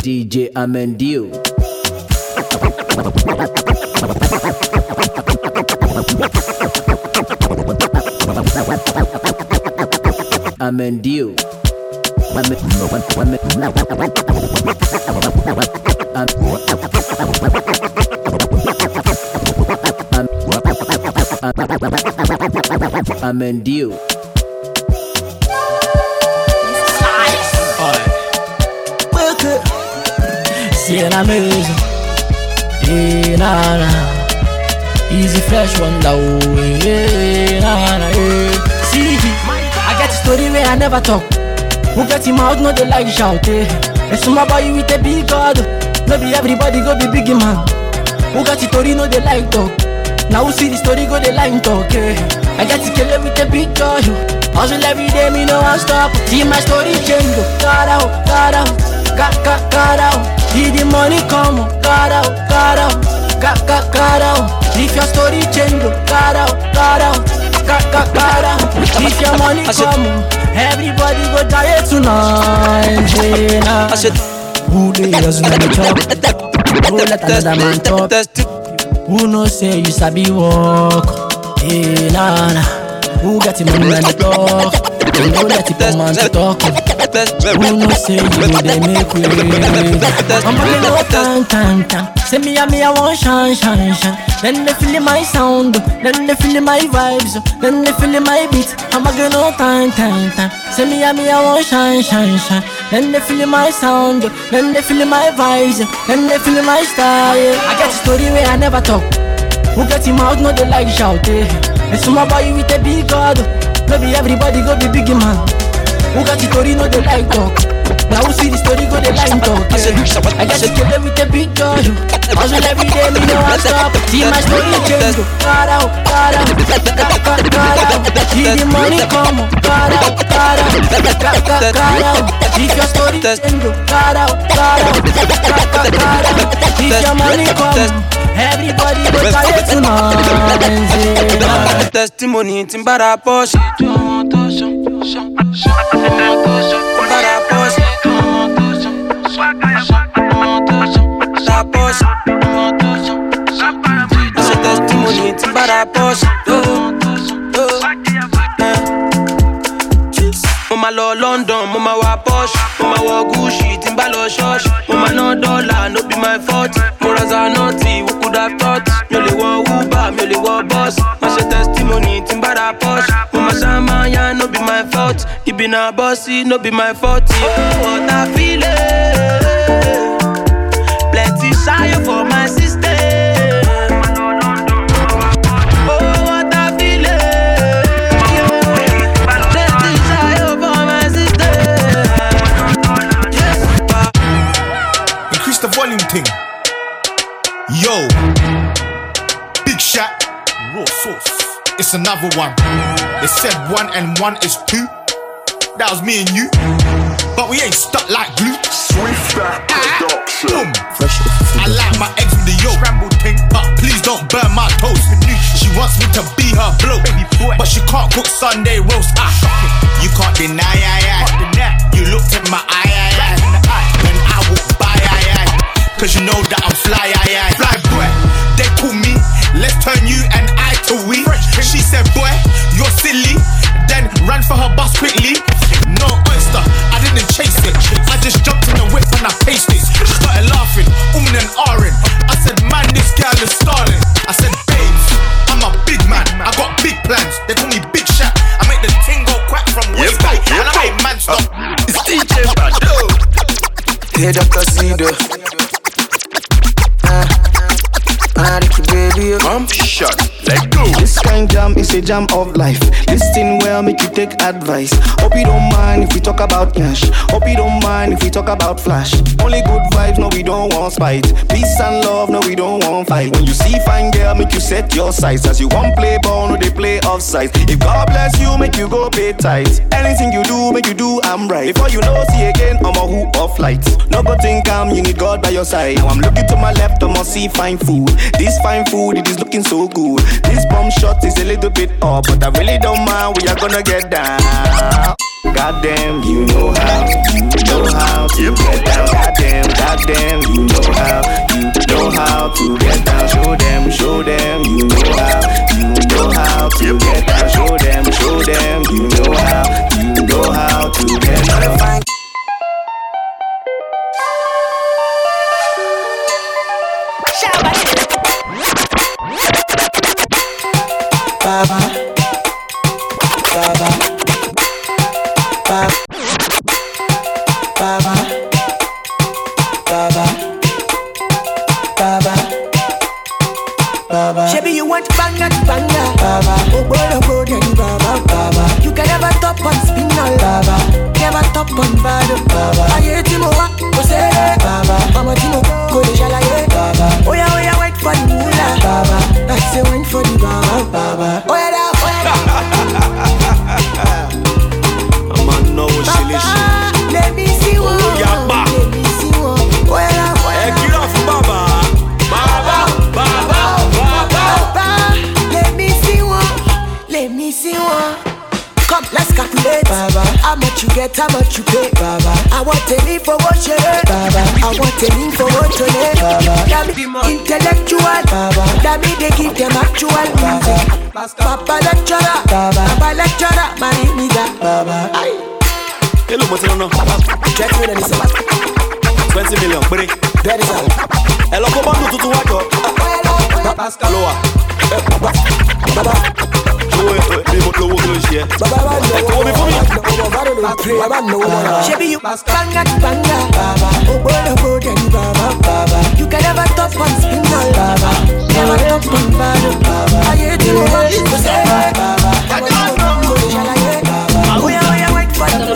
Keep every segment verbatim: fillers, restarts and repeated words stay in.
D J Amendio. Amendio. Amendio. See na maison, eh na na. Easy fresh one da oh, eh na na eh. See, I get a story where I never talk. Who get him out, no they like shout eh. And some boy with a big god, no be everybody go be big man. Who got the story, no they like talk. Now who see the story, go they like talk eh. I get to kill it with a big joy. Hustle every day, me no one stop. See my story change, got out, got out, got got got out. See the money come, got out, got out, got got got out. If your story change, got out, got out, got got got out. If your money come, everybody go die tonight. I said, who they doesn't know the top? Who let another man talk? Who knows say you sabi walk? Hey, nah, nah. Who got him money on the talk? Who know that it come on to talk? Who knows say you they make way? I'm gonna go time, time, time. Say me and me I want shine, shine, shine. Then they feel my sound, then they feel my vibes, then they feel my beat. I'm gonna go time, time, time. Say me and me I want shine, shine, shine. Then they feel my sound, then they feel my vibes, then they feel my style. I get a story where I never talk. Who get him out, no they like shout eh. And some boy with a big god, no be everybody go be big man. Who got the story, no they like talk. Now who see the story, go they like talk eh. I get to kill them with a big joy. Hustle every day, me no one stop. See my story change, got out, got out, got got got out. See the money come, got out, got out, got got got out. If your story change, got out, got out, got got got out. If your money come, everybody go die tonight. Testimony in Timbara Posh. Testimony in Timbara Posh. Mama lo London, mama wa Posh, mama wa Gucci, Timbalo Shosh, mama no dollar, no be my fault. Moraza naughty, who could have thought? Mele wa Uber, mele wa boss. My testimony, Timbara Posh, mama Shamaya, no be my fault. He be na bossy, no be my fault. Oh, what I feel it. Plenty shy for my sister. The volume thing. Yo, big shot, raw sauce. It's another one. They said one and one is two. That was me and you, but we ain't stuck like glue. Sweet Fat Production. Fresh. I like my eggs with the yolk. Scrambled thing, but please don't burn my toast. She wants me to be her bloke, but she can't cook Sunday roast. Ah, you can't deny, I, I. You looked at my eye, I, I. Then I walked by. Cause you know that I'm fly, I, I. Fly boy, they call me, let's turn you and I to we. She said boy, you're silly. Then ran for her bus quickly. No oyster, I didn't chase it. I just jumped in the whip and I paced it. She started laughing, umming and ahhing. I said man, this girl is starting. I said babes, I'm a big man, I got big plans. They call me Big Shot. I make the ting go quack from way back, and I make man stop. It's D J Bado. Hey Doctor Cedo. Baby, come shot, let go. This kind jam is a jam of life. Listen well, make you take advice. Hope you don't mind if we talk about cash. Hope you don't mind if we talk about flash. Only good vibes, no we don't want spite. Peace and love, no we don't want fight. When you see fine girl, make you set your sights. As you want play ball, no they play offside. If God bless you, make you go pay tight. Anything you do, make you do I'm right. Before you know, see again, I'm a who of light. No good thing come, you need God by your side. Now I'm looking to my left, I must see fine food. This fine food, it is looking so good. This bomb shot is a little bit up, but I really don't mind, we are gonna get down. Goddamn, you know how, you know how to get down. Goddamn, goddamn, you know how, you know how to get down. Show them, show them, you know how, you know how to get down. Show them, show them, you know how, you know how to get down. Baba, Baba, Baba, Baba, Baba, Baba, Baba. Shebi you want banga to banga, Baba. Oh boy, oh boy, then Baba, Baba. You can never top on spinal, Baba. Never top on bad, Baba. I hate him, oh, go say, Baba. Mama Timo, go de jalaye, Baba. Oh yeah, oh yeah, wait for the moolah, Baba. That's the wine for the Baba, Baba. Oh yeah, oh yeah. I'm on no shilly Baba, let me see one, yeah, ba. let me see one, oh yeah, oh yeah. Hey, get off, Baba. Baba, Baba, Baba. Baba, let me see one, let me see one. Come, let's calculate. Baba. How much you get, how much you pay. Baba. I want a need for what you need. Baba. I want a need for what you need. Baba. That me intellectual. Baba. That me they give them actual music. Papa lecturer. Baba. Papa lecturer. My nigga. Baba. Aye. Hello, what's going on? Check me then, sir. twenty million, buddy. That is all. Hello, come on, to watch out. Pascal. Hello, Baba. Lowo, lowo, lowo, share. Baba, Come on, for me. Baba, no one. Shebi you banga to banga. Baba. Oh boy, oh boy, then Baba. Baba. You can never top on spinal. Baba. Never top on bad. Baba. I hate you, what you say. Baba. I want you to go to Jalaye. Oh yeah, oh yeah, wait for the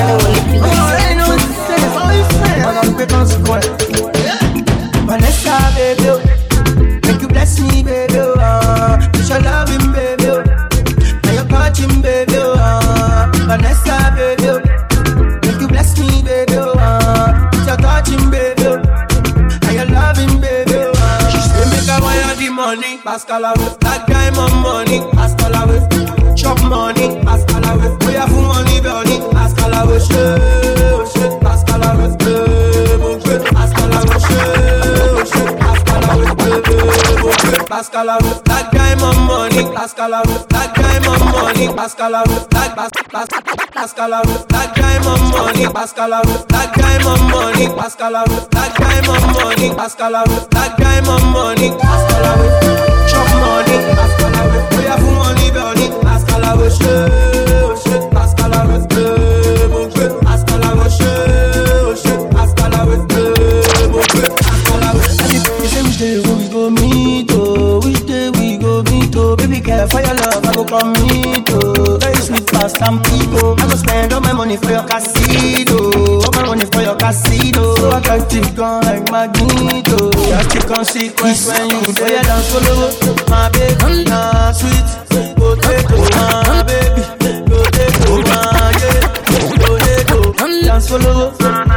Vanessa, baby, make you bless me, baby. Uh, you shall love him, baby. Now you're catching, baby. Uh, Vanessa, baby, make you bless me, baby. Uh, you shall touch him, baby. Now you love him, baby. Uh, she say make I wire the money, Pascal away. That guy my money, Pascal away. Chop money, Pascal away. We have money, money, Pascal away. Shit, shit, Pascal away. Pascal away, shit, Pascal away. Pascal away. That guy my money, Pascal away. That guy my money, Pascal away. That Pascal away. That guy my money, Pascal away. That guy my money, Pascal away. That guy my money, Pascal away. That guy my money, Pascal away. Chop money, Pascal away. We have money, money, Pascal away. Shit, shit, Pascal away. Pascal away, shit, shit, Pascal away. Pascal away. You say which day we go meet, oh, which day we go meet, oh, baby girl, for your love I go come meet, oh, very sweet past and people. I go spend all my money for your casino, all my money for your casino. So attractive, gone like Magneto. Just the consequence when you say you dance solo, my baby, nah sweet potato, my baby, potato, my yeah, potato, dance solo.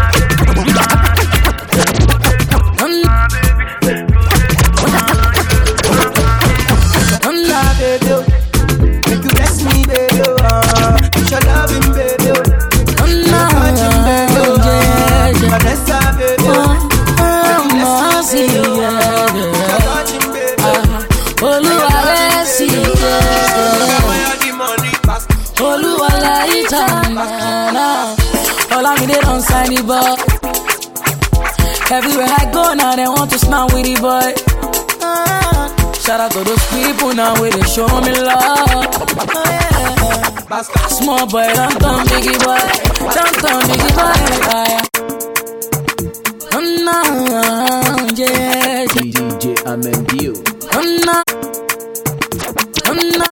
Make you bless me, baby. Uh, you shall love him, baby. You touch him, baby. Vanessa, baby. Make you bless me, baby. You touch him, baby. Oluwa bless you, Oluwa light up. All I need is on sign the ball. Everywhere I go now, they want to smile with the boy. Shout out to those people now where they show me love. Oh, yeah. Small boy, don't come biggie boy. Don't come biggie boy. Oh no, yeah. D J Amendio. Oh no, oh no,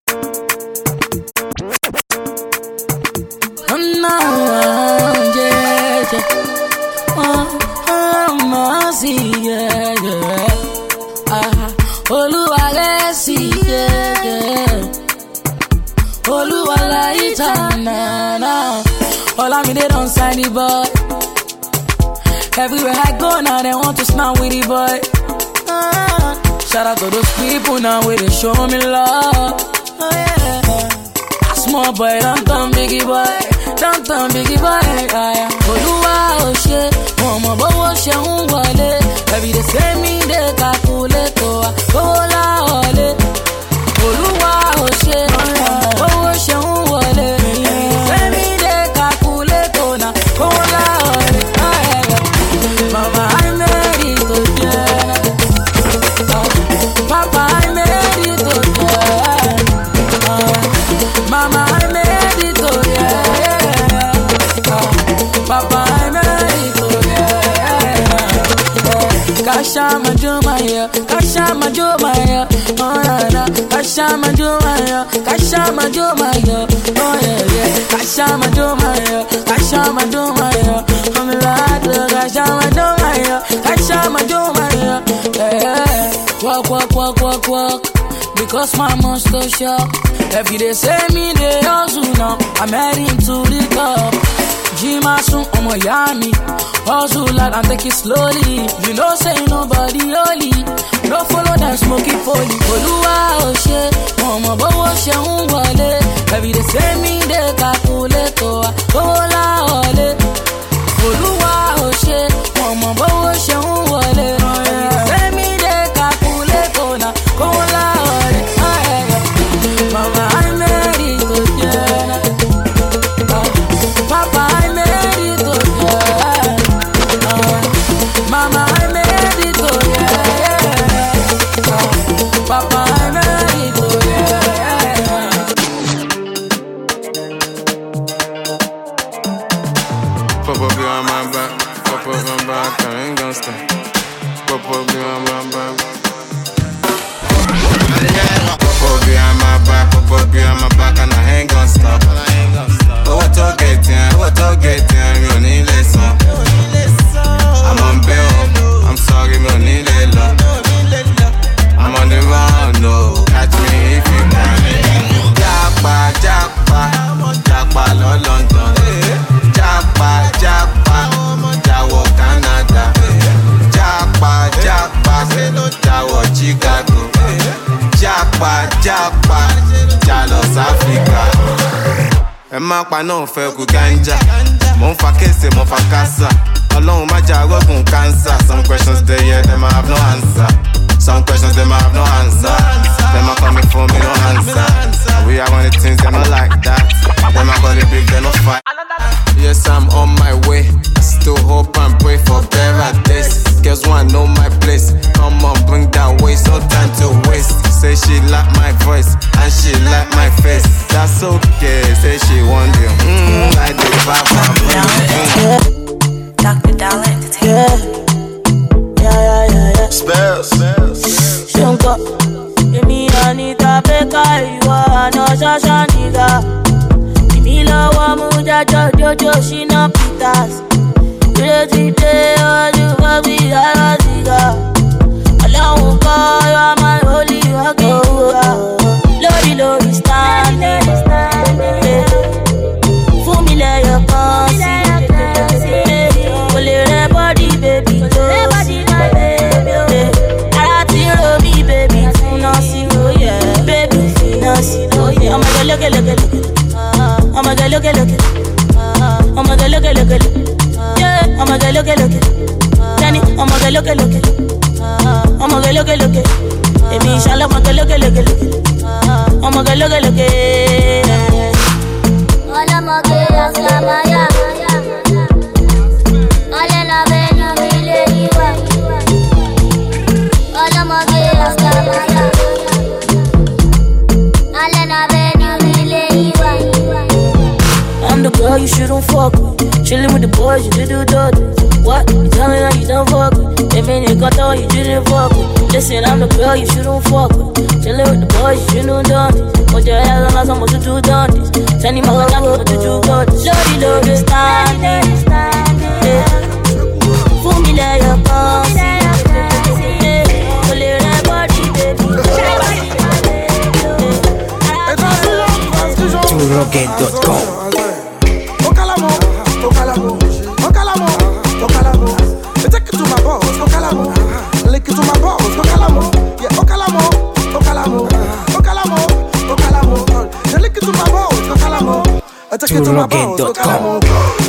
oh no, yeah. Oh, oh, mercy, yeah, yeah. Ah. Oluwa bless you, yeah. Oluwa light up, na na. All I need is on sign the boy. Everywhere I go now, they want to smile with the boy. Ah, shout out to those people now where they show me love. Oh, yeah. Small boy, don't come biggie boy. Downtown biggie boy, yeah. Olúwa ò ṣe, wọn mọ̀ bówó ṣe ń wọlé. Every day say me dey calculate o, owó la wọlé. Olúwa ò ṣe, wọn mọ̀ bówó ṣe ń wọlé. Every day say me dey calculate o, na owó la wọlé. Mama, I made it to yeah. Papa, I made it to yeah. Mama, I made it to yeah. Papa, I made it to yeah. Kasha Majumaya, Kasha Majumaya, oh na na. Kasha Majumaya, Kasha Majumaya, oh yeah yeah. Kasha Majumaya, Kasha Majumaya, I'm glad Kasha Majumaya, Kasha Majumaya, yeah. Walk walk walk walk walk, because my monster shop. Every day say me they hustle now, I'm heading to the top. Jimasun on my yami, hustle like and take it slowly. You know say nobody holy, no follow that smoky folly. Olúwa ò ṣe, ọmọ bówó ṣe ń wọlé. Every day say me they calculate o, owó la wọlé. Olúwa ò ṣe, ọmọ bówó ṣe ń wọlé. Every day say me they calculate o, na owó la wọlé. Mama, I made it to yeah. Papa, I made it to yeah. Mama, I made it to yeah. Papa, I made it to yeah. Pop up on my back, pop up my back, I ain't gon' stop. Pop up on my back. Pop up behind my back, pop up behind my back, and I ain't gon' stop. Oh, what to get in, what to get in, you need listen. I'm on bail, I'm sorry, you need it. I'm on the run, no, catch me if you can. Japa, japa, japa, lo London. Japa, japa, jawo Canada. Japa, japa, jawo Chicago. Japa, japa, jalo Africa. Ẹ má pa náà fẹ́ kú ganja. Mo ń fa kése, mo fa kásá. Ọlọ́run má jà rọ́gùn cancer. Some questions they yeah, them I have no answer. Some questions them I have no answer. Them I call me for me no answer. And we are one of the things them I like that. Them I call it big, they no fight. Yes, I'm on my way. I still hope and pray for better days. Girls wanna know my place. Come on, bring that waist, no time to waste. Say she like my voice and she like my face. That's okay. Say she want you. Mmm, like the papa. Doctor Dollar Entertainment. Yeah, yeah, yeah, yeah. Spells. Shunko, Emi Anita Beka, you are no Shasha nigga. Mila Wamuja Jojo Shina Pitas. Today, today, all you have me, I was nigga. Alone, call you are my holy okay. Lodi, Lodi, standing. For me, lay your conscience. Body, baby, body, my baby. I tell me, baby, Nancy, oh yeah, baby, Nancy, oh yeah. I'm gonna look at, look at, look at. I'm gonna look at, look at. I'm gonna look at, look at. Yeah, I'm gonna look at, look at. Danny, I'm gonna look at, look at. I'm gonna look at, look at. Emi, inshallah, I'm gonna look at, look at. I'm gonna look at, look at. All I'm gonna get is Samaya. I'm the girl you shouldn't fuck with. Chillin' with the boys, you do dirty. What? You tell me that you don't fuck with. They mean you got on, you didn't fuck with. Listen, I'm the girl you shouldn't fuck with. Chillin' with the boys, you shouldn't do this. Put your head on us, I'm supposed to do this. Tell me my love, what did you got this? Lodi, Lodi, standing. Fool me, let your bounce. Pull it that body, baby. Rocket dot com. Take it to my balls, Okalamo. Lick it to my balls, Okalamo. Yeah, Okalamo, Okalamo, Okalamo, Okalamo. Lick it to my balls, Okalamo. take you to my bones. So calamo.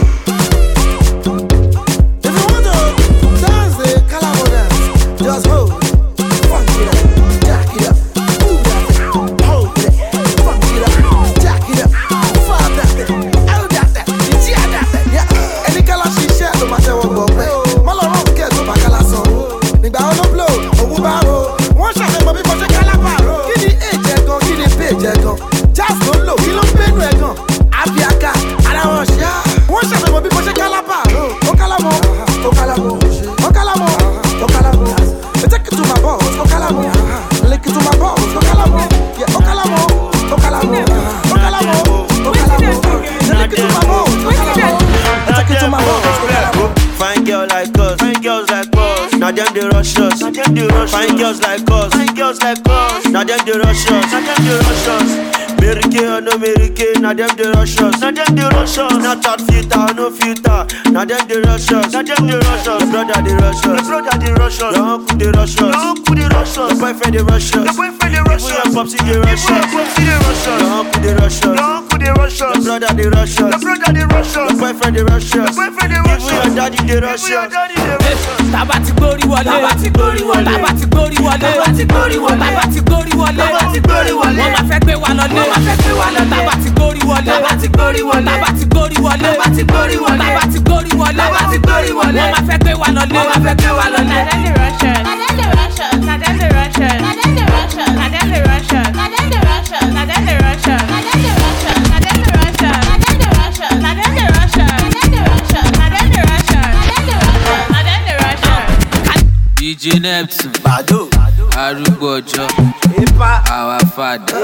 If you want to dance the calamo dance, just hold. Funk it up, jack it up, move that, hold it, funk it up, jack it up, fuck that, hold that, yeah that, yeah. Any color she share, no matter what go play. Malo no get to back a lasso. Nigga on no blow, owu ba ro. One shot me baby for the calapa. Kini age gan, kini page gan. Just go low, kilo penu e gan. Abiaka, ara wọn ṣe. One shot me baby for the calapa. O calamo, o calamo, o calamo, o calamo. Take it to my balls, o calamo. Lick it to my balls, o calamo. Yeah, o calamo, o calamo, o calamo, o calamo. Lick it to my balls, o calamo. Take it to my balls, o calamo. Fine girl like us, fine girls like us. Now them they rush us, now them they rush us. Fine girls like us, fine girls like us. Now them they rush us, now them they rush us. Mary Kay or no Mary Kay, now them they rush us, now them they rush us. Not that filter or no filter, now them they rush us, now them they rush us. The brother they rush us, the brother they rush us. Your uncle they rush us, your uncle they rush us. The boyfriend they rush us, the boyfriend they rush us. Even your popsy they rush us, your popsy they rush us. Your uncle they rush us, your uncle they rush us. The brother they rush us, the brother they rush us. The boyfriend they rush us, the boyfriend they rush us. Even your daddy they rush us. Taba ti gbori wọlé, taba ti gbori wọlé, taba ti gbori wọlé, taba ti gbori wọlé, taba ti gbori wọlé, taba ti gbori wọlé. Wọ́n máa fẹ́ gbé wa lọlé, wọ́n máa fẹ́ gbé wa lọlé. Taba ti gbori wọlé, taba ti gbori wọlé, taba ti gbori wọlé, taba ti gbori wọlé, taba ti gbori wọlé, taba ti gbori wọlé. Wọ́n máa fẹ́ gbé wa lọlé, wọ́n máa fẹ́ gbé wa lọlé. Na dem dey rush us, na dem dey rush us, na dem dey rush us, na dem dey rush us, na dem dey rush us, na dem dey rush us, na dem dey rush us, na dem dey rush us, na dem dey rush us, na dem dey rush us, na dem dey rush us, na dem dey rush us, na dem dey rush us, na dem dey rush us, na dem dey rush us. D J Neptune, Bado, arúgbó ọjọ́, our father,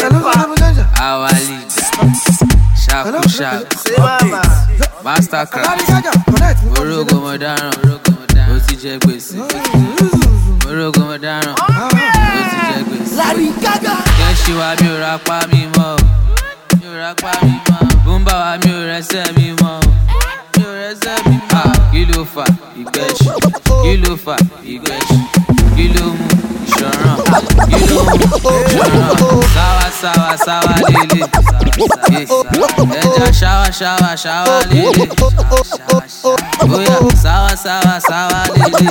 our leader, Shaku Shaku, Mastercraft, Orogo Modern, ó ti jẹ gbèsè, Orogo Modern, ó ti jẹ gbèsè. Kẹ́sì wa mi ò ra pa mi mọ́, mi ò ra pa mi mọ́, Bùnbà wa mi ò rẹsẹ̀ mi mọ́, mi ò rẹsẹ̀ mi mọ́. Kí ló fà ìgbẹ́sì? Kí ló fà ìgbẹ́sì? Kí ló mú ìṣọ̀ràn? Kí ló mú ìṣọ̀ràn? Sáwá sáwá sáwá lélẹ̀. Ẹja ṣáwá ṣáwá ṣáwá lélẹ̀. Bóyá sáwá sáwá sáwá lélẹ̀.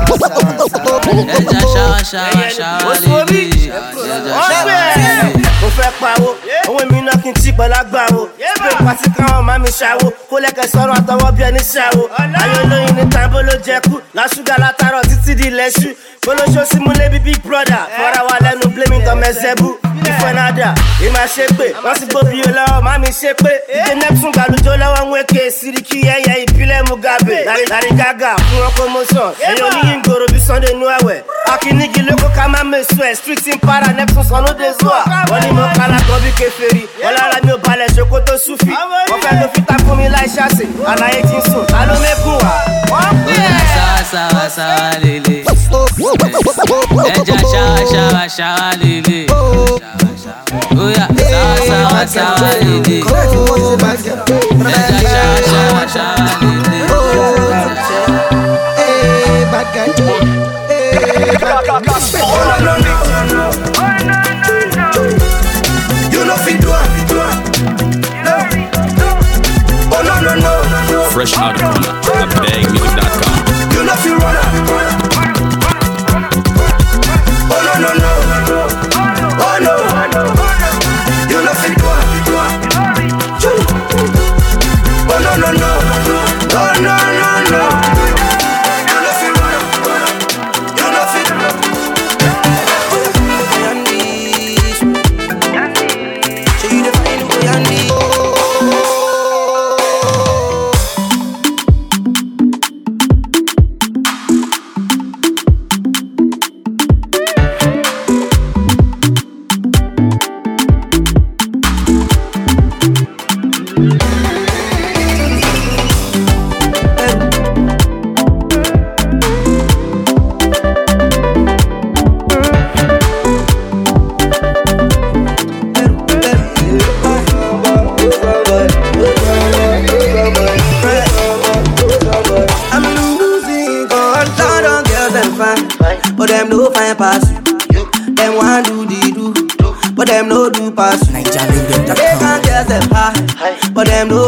Ẹja ṣáwá ṣáwá ṣáwá lélẹ̀. Ẹja ṣáwá lélẹ̀. Mo fẹ́ pawó, owó mi náà kí n tí pẹ̀lú agbáwo. Pé pàtí káwọn máa mi ṣàwó, kó lẹ́kẹ̀ sọ̀rọ̀ àtọwọ́ bí ẹni ṣàwó. Ayé olóyin ní tàbó ló jẹ kú, lásùgà látàrọ̀ títí di lẹ́ṣù. Olóṣó sí múlẹ̀ bí big brother, fọ́ra wa lẹ́nu blaming tọ́ mẹ́sẹ̀bù. Ìfẹ́ nádà, ìmọ̀ ṣe pé, wọ́n sì gbóbi olówó, má mi ṣe pé. Ìdè Neptune gbàlùjọ lọ́wọ́ ń wéke, Siriki ẹyẹ ìpínlẹ̀ Mugabe. Lárí Gaga fún wọn promotion, èyí oníyìn gbòòrò bí Sunday nú àwẹ̀. Akínnígi lóko ká má mẹ́sùn ẹ̀, street in para Neptune sọ̀nù dé zuwa. Wọ́n ní mo kálá kan bí kèfèrí, wọ́n lára mi ò balẹ̀ ṣoko tó súfì. Wọ́n fẹ́ lo fita fún mi láì ṣàṣì, àlàyé ti ń sùn, ta ló mẹ́kùn wá? Sáwá sáwá sáwá lélẹ̀. Ẹja ṣáwá ṣáwá ṣáwá lélẹ̀. Oya sáwá sáwá sáwá lélẹ̀. Ẹja ṣáwá ṣáwá ṣáwá lélẹ̀. Hey, bad guy. Hey, bad guy. Oh, no, no, no. You know fit do it. Oh, no, no, no. Fresh out of Ghana, bang music dot com. You know fit run it. Oh, no, no, no. Oh, no. You know fit do it. Oh, no, no, no. Oh, no, no, no.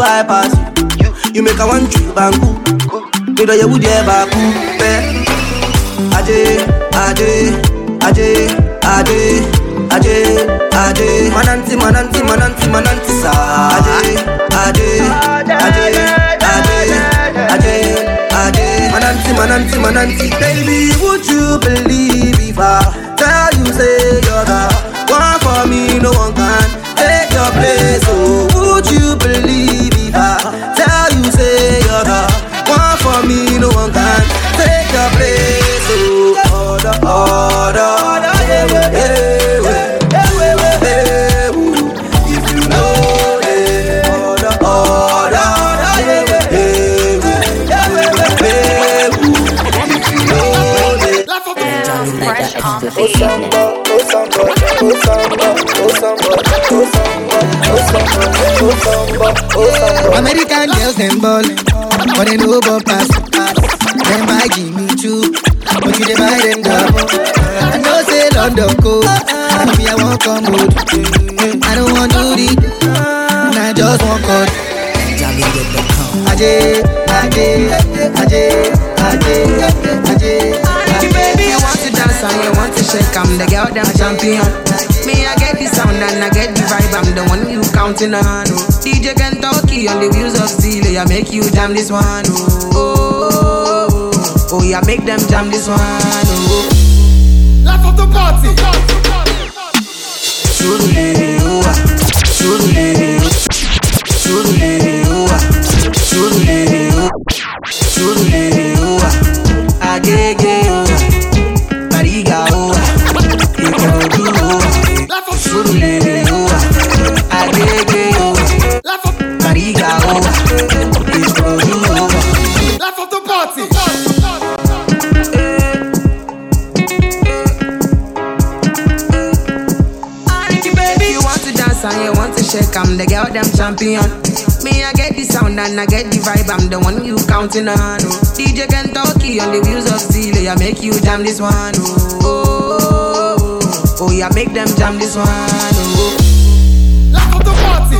I pass you. You make a one trip bangu. You know you would ever cool. Aje, aje, aje, aje, aje, aje. Mananti, mananti, mananti, mananti sa. Aje, aje, aje, aje, aje, aje. Mananti, mananti, mananti. Baby, would you believe if I tell you say you're the one for me, no one can take your place. Oh, would you believe if I tell you say you're the one for me, no one can take your place. Oh, order, order, order, yeah, yeah, yeah, yeah, yeah. If you know it, order, order, order, yeah, yeah, yeah, yeah, yeah. If you know it. Fresh on the beat. Oh samba, oh samba, oh samba, oh samba, oh samba, oh samba, oh samba. American girls them ballin', but they know about pass. Them buy Jimmy Choo, but you dey buy them double. I know say London cold, and me I want come good. I don't want to read, and I just want cut. Aje, aje, aje, aje, aje. Baby, you want to dance and you want to shake, I'm the girl them champion. Me, I get the sound and I get the vibe, I'm the one you counting on. Oh. D J Kentucky on the wheels of steel, yeah, make you jam this one. Oh, oh, oh, oh yeah, make them jam this one. Oh. Laugh of the party. Surulere, oh, surulere, surulere, oh, surulere, oh, surulere, oh, agege, oh, mariga, oh, ikorodu, oh, surulere, oh, agege, oh, mariga, oh, ikorodu, oh. Laugh of the party. And you want to shake, I'm the girl them champion. Me, I get the sound and I get the vibe, I'm the one you counting on. Oh. D J Kentucky on the wheels of steel, yeah, make you jam this one. Oh, oh, oh, oh yeah, make them jam this one. Oh. Laugh of the party.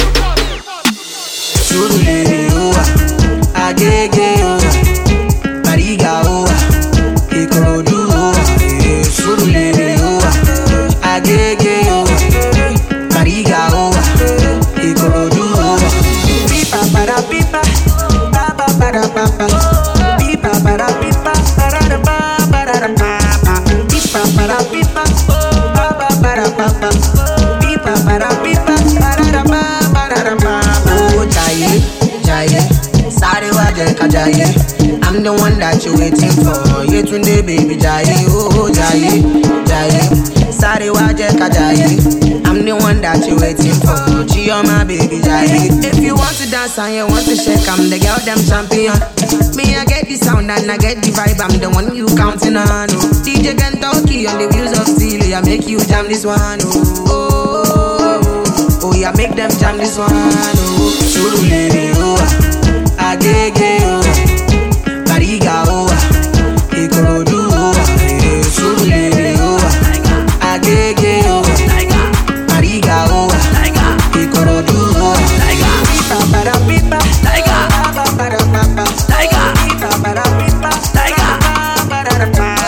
Surulere, oh, agege, oh, mariga, oh, ikorodu, oh, surulere, oh, agege, oh. Mariga, oh, ikorodu, oh. Pipa para pipa, papa para papa. Pipa para pipa, para pa para papa. Pipa para pipa, papa para papa. Pipa para pipa, para pa para papa. Oh, jaye, jaye, sare wa jeka jaye. I'm the one that you waiting for. Yetunde baby jaye, oh jaye, jaye, sare wa jeka jaye. I'm the one that you waiting for. She on my baby Jai. If you want to dance and you want to shake, I'm the girl them champion. Me, I get the sound and I get the vibe, I'm the one you counting on. Oh. D J Kentucky on the wheels of steel, yeah, make you jam this one. Oh, oh, oh, oh yeah, make them jam this one. Oh, surulere, oh, agege, oh, mariga, oh, ikorodu, oh, surulere, oh, agege, oh. Mariga, oh, ikorodu, oh, pipa para pipa, papa para papa, pipa para pipa, papa para papa.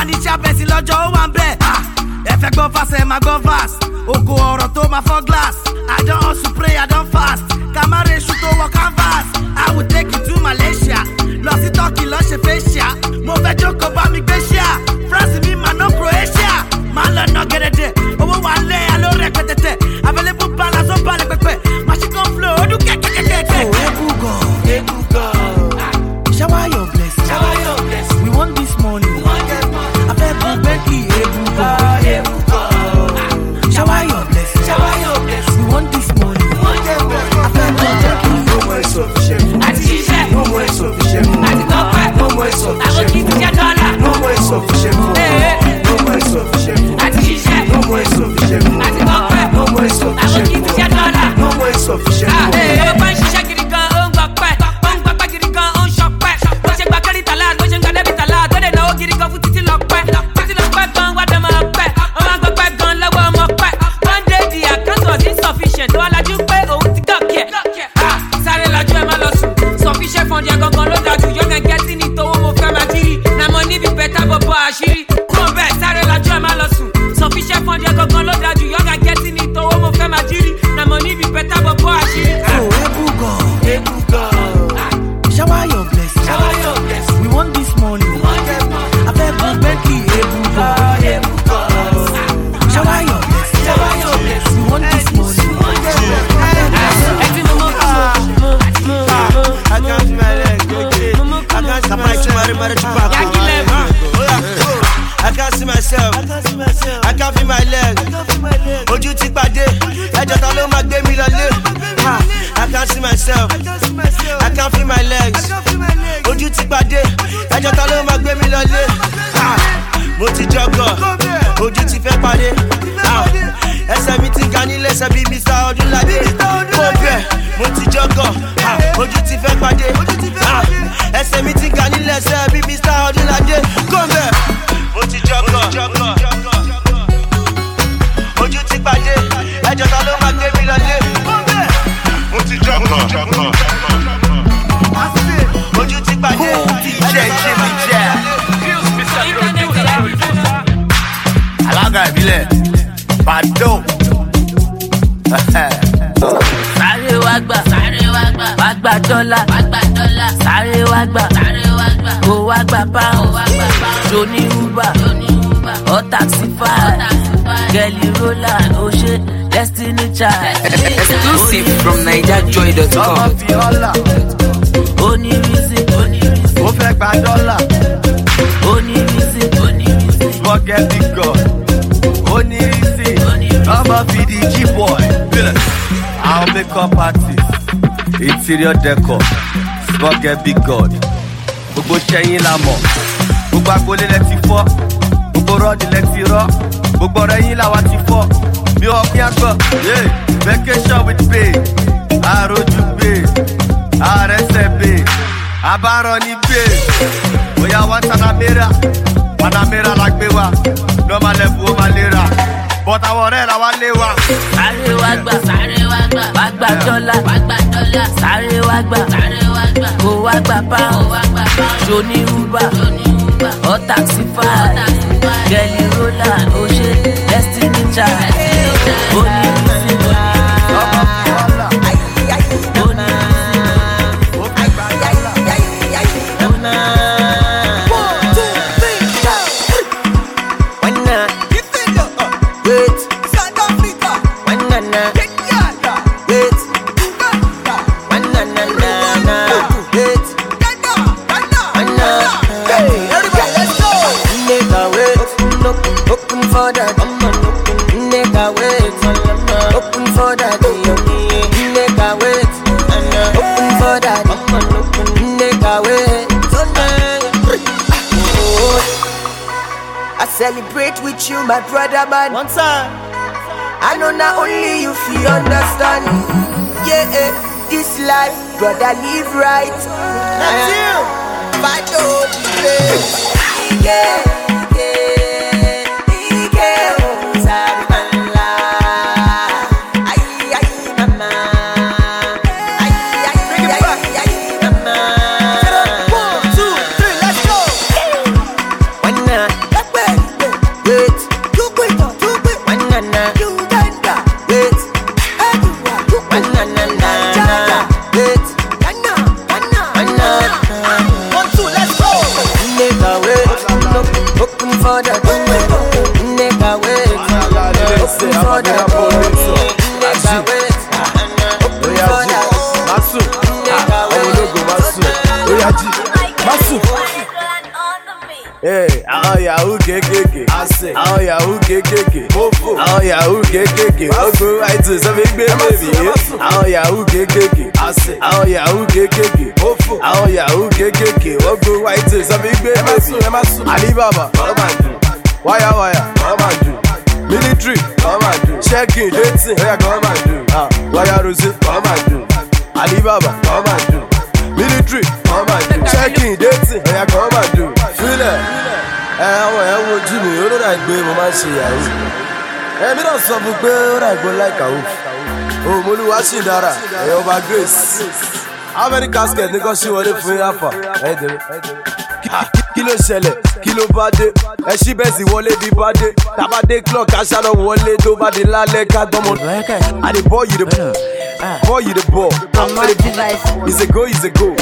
wà ní champesi lọ́jọ́ ó wà ń bẹ̀. Ẹ fẹ́ gbọ́ fast ẹ máa gbọ́ fast. Ògo ọ̀rọ̀ tó máa fọ́ glass. I don hustle pray I don fast. Kamare ṣu tó wọ canvas. I will take you to Malaysia. Lọ sí Turkey lọ ṣe facial. Mo fẹ́ jókòó bá mi gbé ṣíà. France mi máa ná Croatia. Máa lọ ná gẹ̀dẹ̀dẹ̀. Owó wà lé aló rẹpẹtẹtẹ. Available balance ó balẹ̀ pẹpẹ. Machine gun flow ó dún kẹ́kẹ́kẹ́kẹ́. Oh, Ebugo, Ebugo. Shower your blessing. Shower your blessing. We want this money. We want that money. I fẹ́ bú Bentley Ebugo, Ebugo. Shower your blessing. Shower your blessing. We want this money. We want that money. I fẹ́ bú Bentley. No more sufficient. Àti ṣiṣẹ́. No more sufficient. Àti tọ́pẹ́. No more sufficient. Àwọn kìí ti jẹ́ dọ́là. No more sufficient. No more sufficient. Àti ṣiṣẹ́. No more sufficient. Àti tọ́pẹ́. No more sufficient. Àwọn kìí ti jẹ́ dọ́là. No more sufficient. Ó bá ń ṣiṣẹ́ gidi gan, ó ń gbọ́ pẹ́. Ó ń gbọ́ pẹ́ gidi gan, ó ń ṣọpẹ́. Bó ṣe gba kẹ́rì tàlá, bó ṣe ń gba dẹ́bì tàlá. Tó dé náwó gidi gan fún títí lọ pẹ́. Títí lọ pẹ́ gan, wá dẹ́ máa pẹ́. Ó máa ń gbọ́ pẹ́ gan lọ́wọ́ ọmọ pẹ́. One day the account was insufficient. Ó wá lajú pé òun ti gòkè. Sáré lajú ẹ má lọ sùn. Sufficient fund yẹn gangan ló dájú. Yóò kẹ́ gẹ́tì ní tówó mo fẹ́ máa jírí. Na mo níbi bẹ́tà bọ̀bọ̀ àṣírí. Kúrò bẹ́ẹ̀ sáré lajú ẹ má lọ sùn. Sufficient fund yẹn gangan ló dájú. Yóò kẹ́ gẹ́tì ní tówó mo fẹ́ máa jírí. Na mo níbi bẹ́tà bọ̀bọ̀ àṣírí. Oh, Ebugo, Ebugo. Shower your blessing. Shower your blessing. We want this money. We want that money. I fẹ́ bú Bentley Ebugo, Ebugo. Shower your blessing. Shower your blessing. We want this money. We want that money. I can't feel my leg. I can't see myself. I can't see myself. I can't feel my leg. Ojú ti pàdé. Ẹjọ́ ta ló máa gbé mi lọlé. I can't see myself. I can't feel my legs. Ojú ti pàdé. Ẹjọ́ ta ló máa gbé mi lọlé. Mo ti jọgọ̀. Ojú ti fẹ́ pàdé. Ẹsẹ̀ mi ti ga nílé ẹsẹ̀ bíi Mister Ọdúnládé. Mo bẹ̀, mo ti jọgọ̀. Ojú ti fẹ́ pàdé. Ẹsẹ̀ mi ti ga nílé ẹsẹ̀ bíi Mister Ọdúnládé. Mo bẹ̀, mo ti jọgọ̀. Ojú ti pàdé. Ẹjọ́ ta ló máa gbé mi lọlé. Mo ti jọgọ̀. Ojú ti pàdé. Ẹjọ́ ta ló máa gbé mi lọlé. Alága ìbílẹ̀. Bado. Sáré wá gbà, sáré wá gbà, wá gbà dọ́là, wá gbà dọ́là, sáré wá gbà, sáré wá gbà, kó wá gbà pound, wá gbà pound, Johnny Uber, Johnny Uber, or Taxify, Gelly Roller, Oshé, Destiny Child. Exclusive from Niger Joy dot com. Oni reason, Oni reason, ó fẹ́ gba dọ́là. Oni reason, Oni reason, Forget big God. Oni reason, ọmọ fi di G-boy. Our makeup artist, interior decor, Forget big God. Gbogbo ṣẹ́yìn la mọ̀, gbogbo agbolé lẹ ti fọ́, gbogbo rọ́ọ̀dì lẹ ti rọ́, gbogbo ọ̀rẹ́ yín làwa ti fọ́. Mi ò kí á gbọ́, yeah, vacation with pay, àròjù pay, àrẹsẹ̀ pay, àbárọ̀ ní pay. Bóyá wá Panamera, Panamera la gbé wa, normal level ó máa lè ra, but àwọn ọ̀rẹ́ la wá lé wa. sáré wá gbà, sáré wá gbà, wá gbà dọ́là, wá gbà dọ́là, sáré wá gbà, sáré wá gbà, kó wá gbà pound, wá gbà pound, Johnny Uber, Johnny Uber, or Taxify, Gelly Roller, Oshé, Destiny Child, Oni reason, ọmọ bọ́lá, Oni reason, ó fẹ́ gbà dọ́là, Ona. Wait, South Africa. One na na. Wait, one na na na na. Wait, one na. Hey, everybody, let's go. Nigga, wait. Open up, open for that. Nigga, wait. Open for that. Nigga, wait. Open for that. Nigga, wait. I celebrate with you, my brother, man. One time. I know not only you feel understand. Yeah, eh, this life, brother, live right. That's you. Fight the place. Yeah, yeah, yeah. Sorry, man. Ay, ay, mama. Ay, ay, bring it back. Ay, mama. One, two, three, let's go. One night. kékèké ọgbó àìtù sọfí gbé bèbí àwọn yahoo kékèké àwọn yahoo kékèké àwọn yahoo kékèké ọgbó àìtù sọfí gbé bèbí Alibaba wáyà wáyà military checking dating wáyà rosé Alibaba military checking dating fílẹ̀ ẹ àwọn ẹ̀ ń wojú mi ó lóra ìgbé mo máa ń ṣe yahoo ẹ̀mí náà sọ fún pé ó rà ìgbó láìka ó òmùlùwà sì dára ẹ̀yọ́ ọba Grace amẹ́rí casket ní kọ́ sí wọlé fún yàfà ẹ̀ dẹ̀rẹ̀ kí ló ṣẹlẹ̀ kí ló bá dé ẹ ṣí bẹ́ẹ̀sì wọlé bí bá dé tábà dé clock aṣá lọ wọlé tó bá dé lálẹ́ ká gbọ́mọ. I dey ball you the ball you the ball is a go is a go.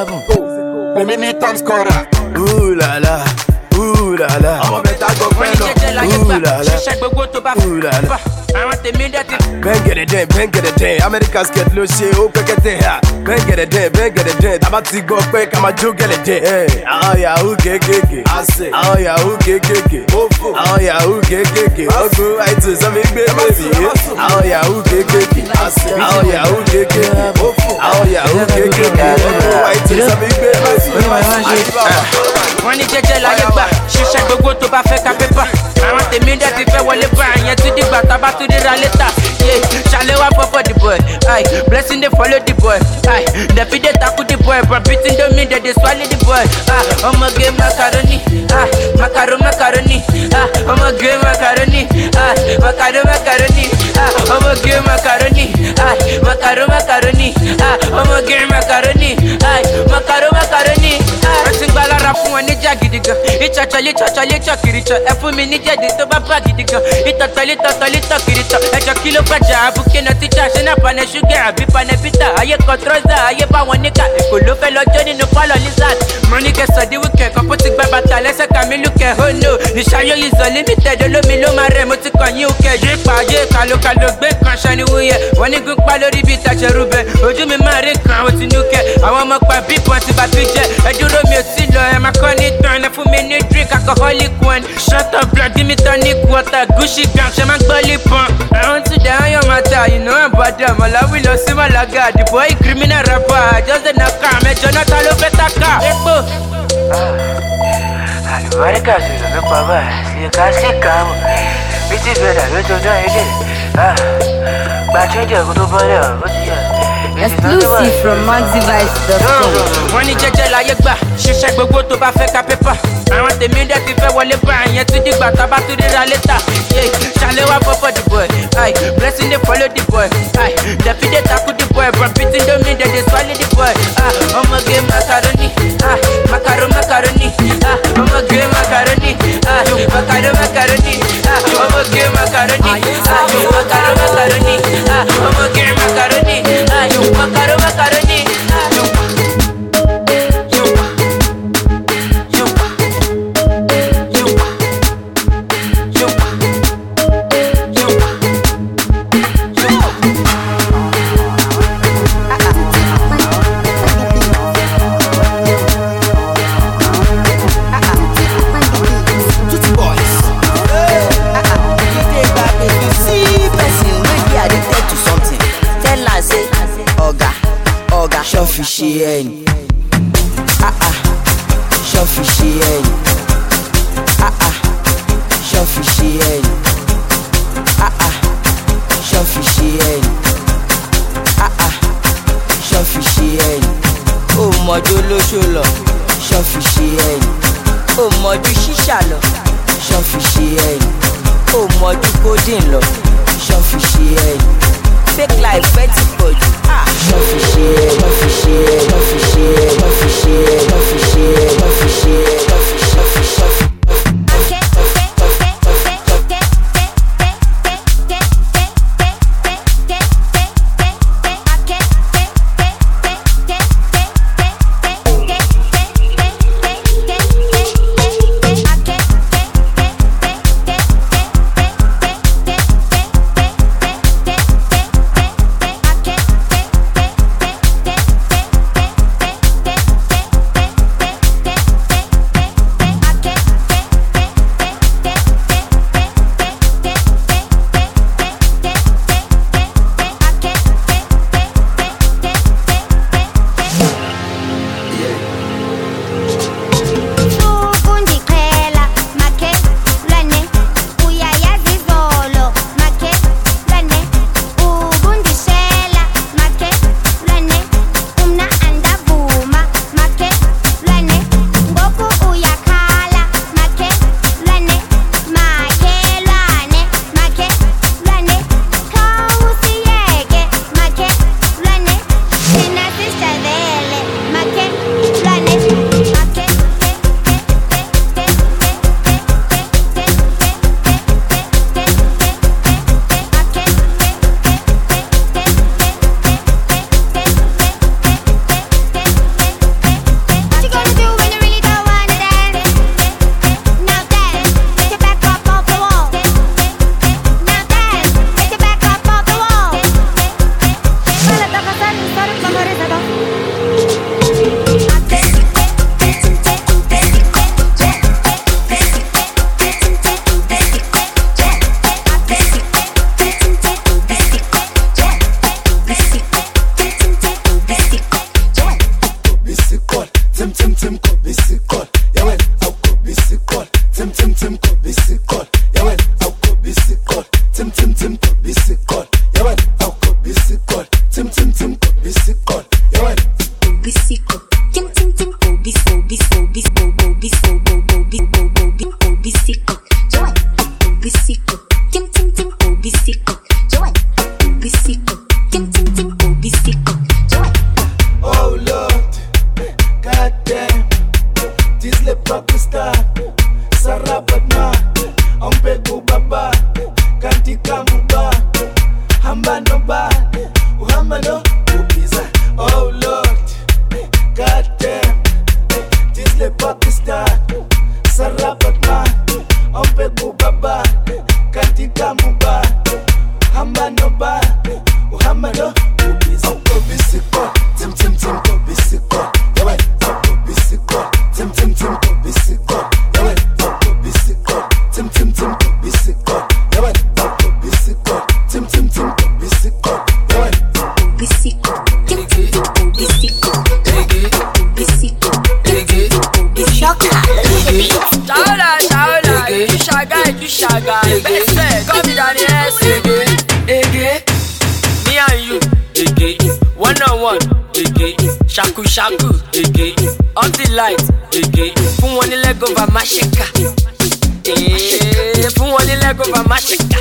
Èmi ní Tom scorer. Ooh la la. Ooh la la. Ọmọ bẹ̀ta gbọ́ pẹ́ lọ. Ooh la la. Ṣiṣẹ́ gbogbo tó bá fà. Àwọn tèmi dẹ́ ti. Bẹ́ngẹ̀dẹ̀ dẹ̀ bẹ́ngẹ̀dẹ̀ dẹ̀ America skate ló ṣe ó pẹ́kẹ́tẹ̀ ha. Bẹ́ngẹ̀dẹ̀ dẹ̀ bẹ́ngẹ̀dẹ̀ dẹ̀ tábà ti gbọ́ pé ká máa jó gẹ̀lẹ̀ dẹ̀. Àwọn yahoo kékèké. Àwọn yahoo kékèké. Àwọn yahoo kékèké. Ogun àìtù sọmi gbé bèbí. Àwọn yahoo kékèké. Àwọn yahoo kékèké. Àwọn yahoo kékèké. Ogun àìtù sọmi gbé bèbí. Wọ́n ní jẹ́jẹ́ láyé gbà, ṣiṣẹ́ gbogbo tó bá fẹ́ ka pépà. Àwọn tèmi dẹ̀ ti fẹ́ wọlé bá àyẹn tún dìgbà tábà tún ríra létà. Ṣàlẹ́ wá fọ́fọ́ the boy, blessing dey follow the boy. Dẹ̀fi dé takú the boy, but beating don mean they dey swallow the boy. Ọmọge macaroni, macaro macaroni, ọmọge macaroni, macaro macaroni, ọmọge macaroni, macaro macaroni, ọmọge macaroni, macaro macaroni. Ẹ̀sìn gbalára fún wọn níjà gidi gan. Ìtsọ̀tsọ̀ lítọ̀tsọ̀ lítọ̀ kìrìtsọ̀. Ẹ fún mi ní jẹ̀dí tó bá bá gidi gan. Ìtọ̀tọ̀ lítọ̀tọ̀ lítọ̀ kìrìtsọ̀. Ẹ̀jọ̀ kí ló fàjà àbúké náà tíjà. Ṣé náà panẹ̀ ṣúgẹ̀ àbí panẹ̀ bítà? Ayé kan trọ́sà, ayé bá wọn níkà. Èkó ló fẹ́ lọ́jọ́ nínú pálọ̀ lizard. Mo ní kẹsàn dín wíkẹ̀ kan fún ti gba bàtà lẹ́sẹ̀ kàmí lùkẹ̀. Oh no, ìṣayó yìí zọ limited olómi ló máa rẹ̀. Mo ti kàn yín òkè. Yé pàjé kàlókàló gbé kan ṣani wúyẹ̀. Wọ́n ní gún pa lórí bíi tàṣẹrù bẹ̀. Ojú mi máa rí kan ó ti núkẹ̀. Àwọn ọmọ pa bí pọ́n ti bá fi jẹ́. Ẹ dúró mi ò sí lọ ẹ máa kọ́ ní tán ẹ fún mi ní drink alcoholic one. Shut up blood give me tonic water Gucci gang ṣe máa gbọ́ lipon. Àwọn tún dẹ̀ ayọ̀ máa ta you know I'm bad am Malawi lọ sí Malaga the boy criminal rapper just dey knock am ẹjọ́ náà ta ló fẹ́ taka. Epo. Àlùbáríkà sì lọ mí pa bá ṣe ká sí kàmù bí tí bẹ̀rẹ̀ lójoojọ́ ilé gba change ẹ̀kú tó bọ́lẹ̀ ó ti yẹ. Exclusive from Maxivice dot com. Wọ́n ní jẹ́jẹ́ láyé gbà, ṣiṣẹ́ gbogbo tó bá fẹ́ ka pépà. Àwọn tèmi dẹ̀ ti fẹ́ wọlé bá àyẹn tún dìgbà tábà tún ríra létà. Ṣàlẹ́ wá fọ́fọ́ the boy, blessing dey follow the boy. Dẹ̀fi dé takú the boy, but beating don mean they dey swallow the boy. Ọmọge macaroni, macaro macaroni, ọmọge macaroni, macaro macaroni, ọmọge macaroni, macaro macaroni, ọmọge macaroni. Macaro macaroni. Sufficient. Ah ah, sufficient. Ah ah, sufficient. Ah ah, sufficient. Ah ah, sufficient. Oh mọ̀jú olóṣó lọ, sufficient. Oh mọ̀jú ṣíṣà lọ, sufficient. Oh mọ̀jú codeine lọ, sufficient. Fake life fẹ́ ti pọ̀ jù. Sufficient, sufficient, sufficient, sufficient, sufficient, sufficient, sufficient, sufficient. nobody. Muhammadu, oh Lord, goddamn, this le Pakistan, Sarabat man, Ompe Bubaba, Katika Muba, Hamanoba, Muhammadu, Uncle Bissico, Tim Tim Tim Bissico, Uncle Bissico, Tim Tim Tim Bissico, Uncle Bissico, Tim Tim Tim Bissico, Uncle Bissico, Tim Tim Tim Bissico, Bissico, Tim Tim Tim Bissico, Bissico, Bissico, Shaola, shaola, tu shaga, tu shaga. Best come down here, again. Me and you, again. One on one, again. Shaku shaku, again. On the light, again. Fun one leg over my shaker. Eh, fun one leg over my shaker.